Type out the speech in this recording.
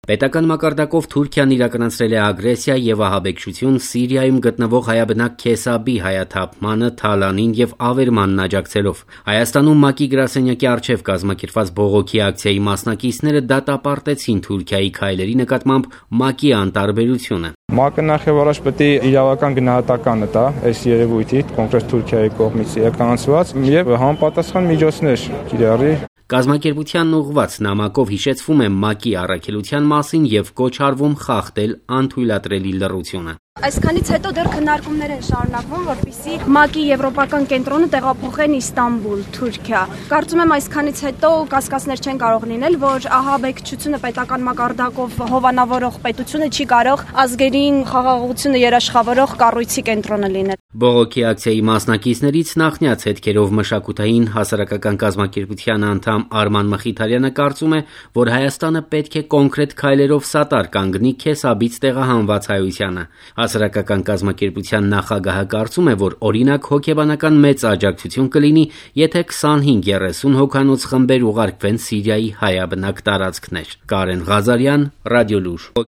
Պետական մակարդակով Թուրքիան իրականացրել է ագրեսիա եւ ահաբեկչություն Սիրիայում գտնվող հայաբնակ Քեսաբի հայաթափմանը, Թալանին եւ ավերմանն աջակցելով։ Հայաստանում ՄԱԿ-ի գրասենյակի առջեւ կազմակերպված բողոքի ակցիայի մասնակիցները դատապարտեցին Թուրքիայի քայլերի նկատմամբ ՄԱԿ-ի անտարբերությունը։ ՄԱԿ-ը նախ եւ առաջ պետք է իրավական գնահատականը տա այս երևույթի, կոնկրետ Թուրքիայի կողմից իրականացված եւ համապատասխան միջոցներ կիրառի։ Կազմակերպությանն ուղղված նամակով հիշեցվում է ՄԱԿ-ի առաքելության մասին եւ կոչ արվում խախտել անթույլատրելի լռությունը։ Այսքանից հետո դեռ քննարկումներ են շարունակվում, որպեսզի ՄԱԿ-ի եվրոպական կենտրոնը տեղափոխեն Իստանբուլ, Թուրքիա։ Կարծում եմ այսքանից հետո կասկածներ չեն կարող լինել, որ ահաբեկչությունը պետական մակարդակով հովանավորող պետությունը չի կարող ազգերին խաղաղությունը երաշխավորող կառույցի կենտրոնը լինել։ Բողոքի ակցիայի մասնակիցներից նախնյաց հետքերով մշակութային հասարակական կազմակերպության անդամ Արման Մխիթարյանը կարծում է, որ Հայաստանը պետք է կոնկրետ քայլերով սատար կանգնի Քեսաբից տեղահանված հայությանը։ Հասարակական կազմակերպության նախագահը կարծում է, որ օրինակ հոգեբանական մեծ աջակցություն կլինի, եթե 25-30 հոգանոց խմբեր ուղարկվեն Սիրիայի հայաբնակ տարածքներ։ Կարեն Ղազարյան, Ռադիոլուր։